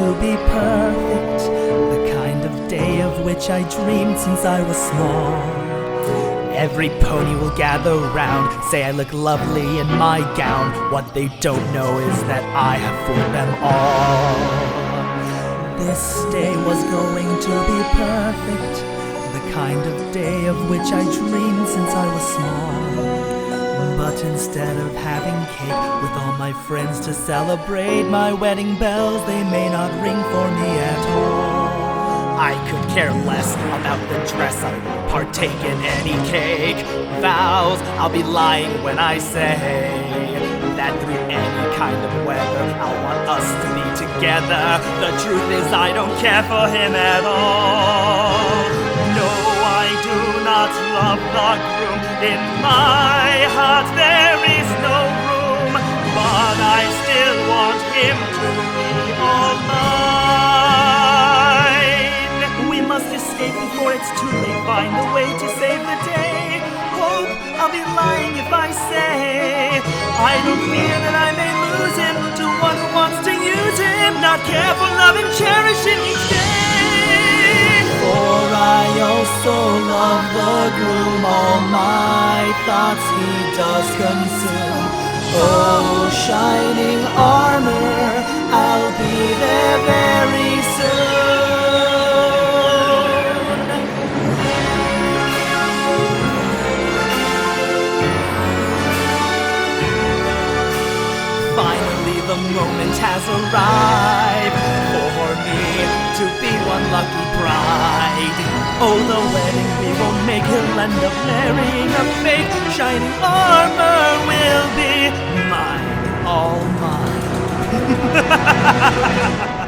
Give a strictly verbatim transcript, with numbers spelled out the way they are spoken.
to be perfect, the kind of day of which I dreamed since I was small. Every pony will gather round, say I look lovely in my gown. What they don't know is that I have fooled them all. This day was going to be perfect, the kind of day of which I dreamed since I was small. But instead of having cake with all my friends to celebrate my wedding bells, they may not ring for me at all. I could care less about the dress, I won't partake in any cake. Vows, I'll be lying when I say that through any kind of weather I'll want us to be together. The truth is I don't care for him at all. No, I do not love the groom. In my heart there is no room, but I still want him to be all mine. We must escape before it's too late, find a way to save the day. Hope I'll be lying if I say I don't fear that I may lose him to one who wants to use him, not care for love and cherish him each day. For I also love the groom, all my thoughts he does consume. Oh, shining armor, I'll be there very soon. Finally the moment has arrived for me to be one lucky bride. Oh, the wedding we will make, he'll end up marrying a fake. Shining armor will be mine, all mine.